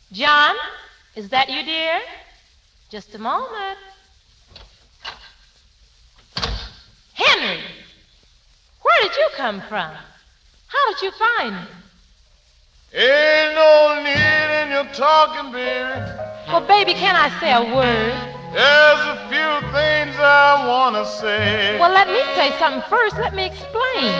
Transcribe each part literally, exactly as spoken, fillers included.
John, is that you, dear? Just a moment. Henry, where did you come from? How did you find me? Ain't no need in your talking, baby. Well, baby, can I say a word? There's a few things I want to say. Well, let me say something first. Let me explain.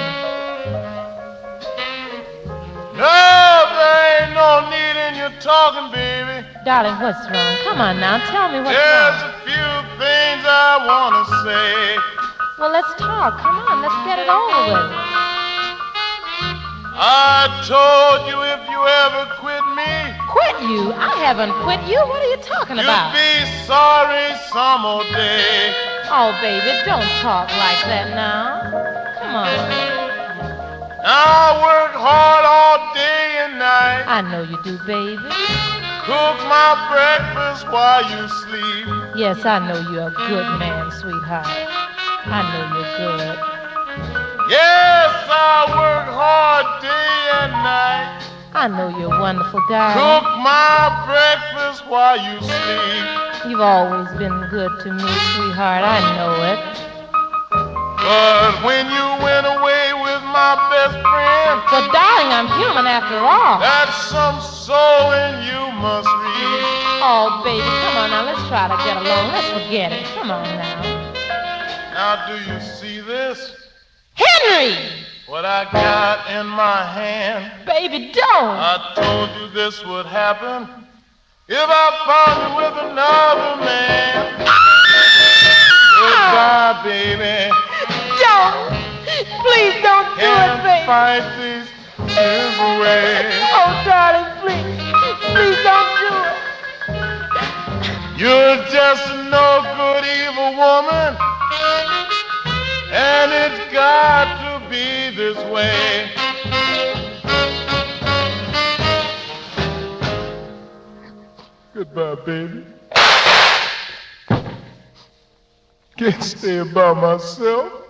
No, there ain't no need in your talking, baby. Darling, what's wrong? Come on now, tell me what's There's wrong. a few things I want to say. Well, let's talk. Come on, let's get it over with. I told you if you ever quit me, Quit you? I haven't quit you. What are you talking you'd about? be sorry some old day. Oh, baby, don't talk like that now. Come on. I work hard all day and night. I know you do, baby. Cook my breakfast while you sleep. Yes, I know you're a good man, sweetheart. I know you're good. Yes, I work hard day and night. I know you're wonderful, darling. Cook my breakfast while you sleep. You've always been good to me, sweetheart. I know it. But when you went away with my best friend, But, darling, I'm human after all. that's some soul in you must read. Oh, baby, come on now. Let's try to get along. Let's forget it. Come on now. Now do you see this? Henry! What I got in my hand? Baby, don't. I told you this would happen if I found you with another man. Goodbye, baby. Don't. Please don't do it, Can't baby. fight these tears away. Oh, darling, please. Please don't do it. You're just a no good evil woman, and it's got to be this way. Goodbye, baby. Can't stay by myself.